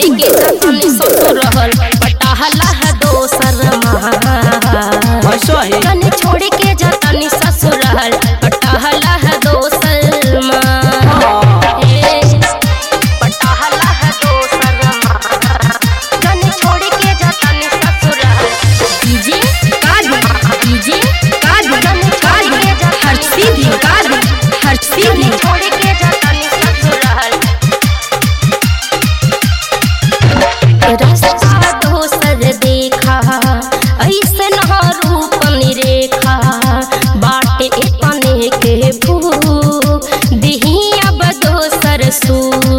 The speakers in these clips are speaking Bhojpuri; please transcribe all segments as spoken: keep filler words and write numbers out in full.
के जानी ससुर रहल पटाहला है दोसर जानी छोड़ के जानी ससुर रहल पटाहला है दोसर पटाहला है दोसर जानी छोड़ के जानी ससुर रहल डीजे कादी डीजे कादी कादी हर सीधी कादी हर सीधी छोड़ के जानी ससुर रहल रास्ता दोसर देखा ऐसे न रूप निरेखा बाटे इतने के भूख दिही अब दोसर सू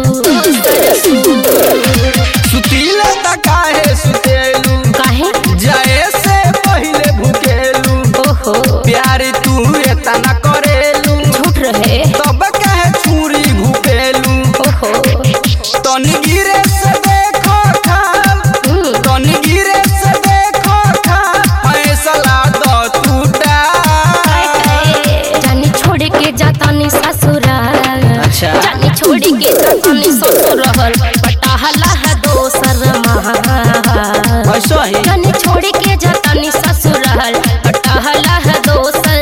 सुतीला त काहे सुतेलू काहे जाए से पहले भूकेलू ओहो प्यार तू एतना करेलू झूठ रहे तब काहे छुरी घुपेलू ओहो तनी गिरे से देखो खाल तनी गिरे से देखो खाल फैसला दो टूटा जानी छोड़ के जातानी ससुराल अच्छा जानी छोड़ के जातानी ससुर रहल पटाहला है दोसर ऐसा ही जानी छोड़ के जातानी ससुर रहल पटाहला है दोसर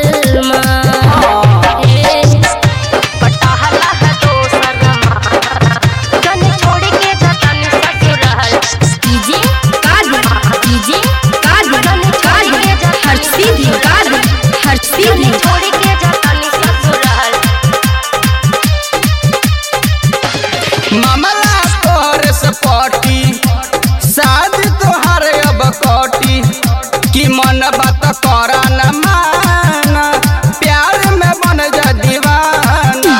पटाहला है दोसर जानी छोड़ के जातानी ससुर रहल डीजे कादी डीजे कादी कादी हर सीधी कादी हर सीधी छोड़ के जातानी ससुर रहल मामला तोहरे से पटी शादी तोहर अब कटी कि मन बात करा न माना प्यार में बन जा दीवाना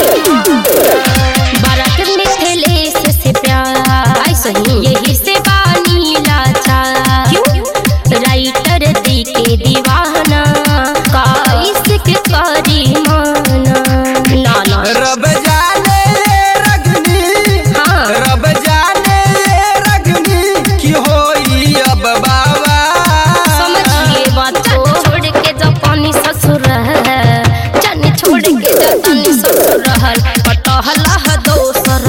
बारात में ठेले से, से प्यार आई सही यही से बानी लाचा क्यों राइटर दी के दीवाना का इसके करी माना ना ना रब जाने ये रगनी हाँ। रब जाने ये रगनी कि होई अब बाबा समझिए बात को छोड़ के जापानी ससुर है जानी छोड़ के जापानी ससुर रहल पटहला है दोसर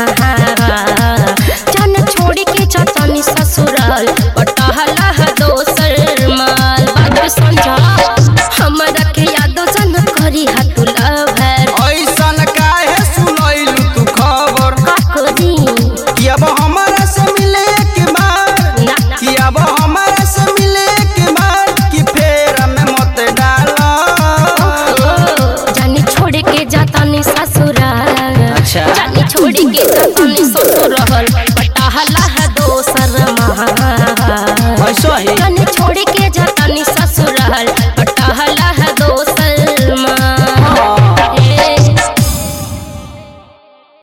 जान छोड़ के जापानी ससुर रहल पटहला है दोसर माल बात समझा हमरा के यादो जन करी हाथ लवर ऐसन काहे सुनैलू तू खबर काको दी कि अब हमारा से मिले के बाद ना ना कि अब हमारा से मिले के बाद कि फेर में मत डालो जानी छोड़ के जातानी ससुराल अच्छा जानी छोड़ के जातानी ससुराल